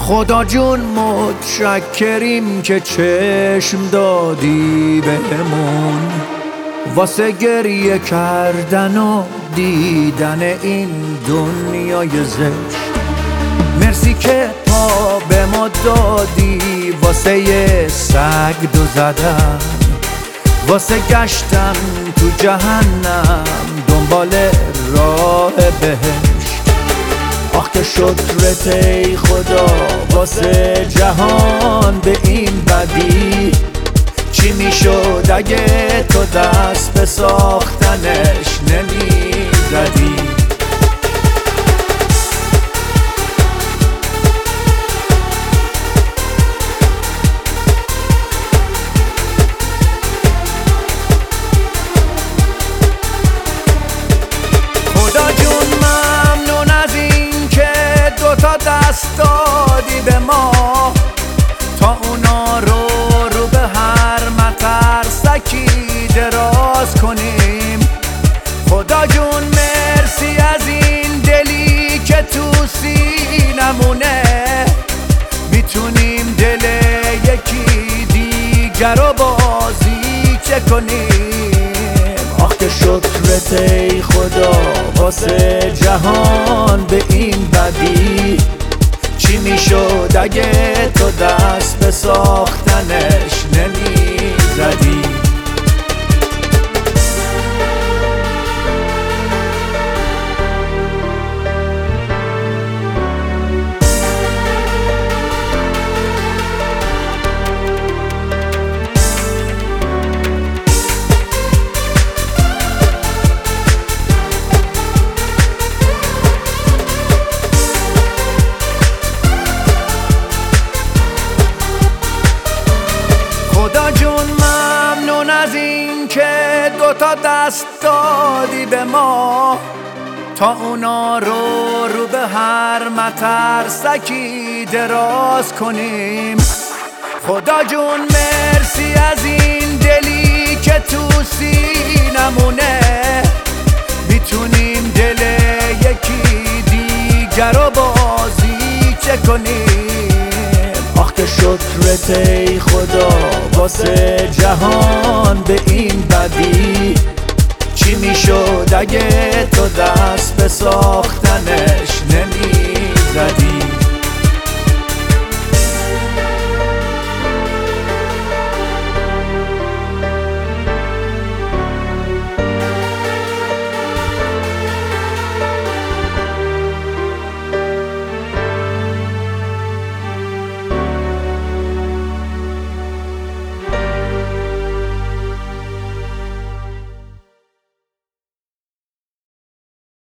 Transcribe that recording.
خدا جون متشکریم که چشم دادی بهمون واسه گریه کردن و دیدن این دنیای زشت. مرسی که پا به ما دادی واسه یه سگ دو زدن، واسه گشتن تو جهنم دنبال راه بهشت. آخ که شکرت ای خدا واسه جهان به این بدی. چی میشد اگه تو دست به ساختنش نمیزدی؟ خدا جون ممنون از این که دوتا دست دادی به ما تا اونا رو به هر مترسکی دراز کنیم. خدا جون مرسی از این دلی که تو سینمونه میتونیم دل یکی دیگر رو بازی چه کنیم. آخ که شکرت ای خدا واسه جهان به این بدی. چی میشد اگه تو دست به ساختنش نمیزدی؟ خدا جون ممنون از این که دوتا دست دادی به ما تا اونا رو به هر مترسکی دراز کنیم. خدا جون مرسی از این دلی که تو سینمونه میتونیم دل یکی دیگر رو بازی چه کنیم. آخ که شکرت ای خدا واسه جهان به این بدی. چی میشد اگه تو دست به ساختنش نمیزدی؟